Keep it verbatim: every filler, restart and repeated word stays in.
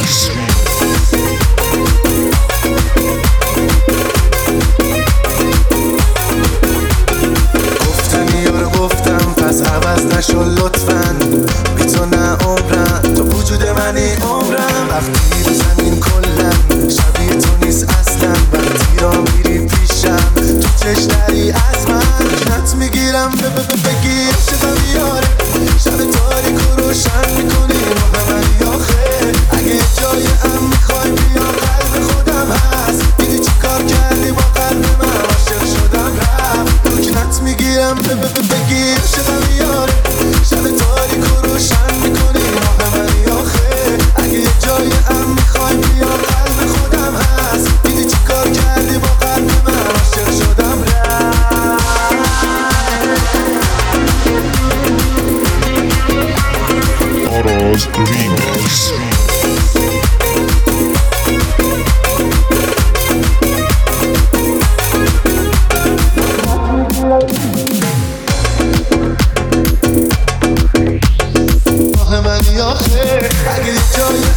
گفتنی رو گفتم پس عوض نشو لطفاً، بی تو نه عمرم، تو وجود منی عمرم. وقتی رو زمین کلم شبیه تو نیست اصلا، وقتی را میری پیشم تو چشتری از من کنت میگیرم. بگیر شدم یاره شب تاریک و روشن میکنی محمدی آخه. اگه جای ام میخوای بیا قلب خودم هست، دیدی چی کار کردی با قلب من، عاشق شدم رفت تو کنت میگیرم. بگیر شدم یاره شب تاریک و روشن میکنی محمدی آخه. اگه جای ام میخوای بیا قلب خودم هست، دیدی چی کار کردی با قلب من، عاشق شدم رفت. Autos Remix. ماه منی آخه. اگه جای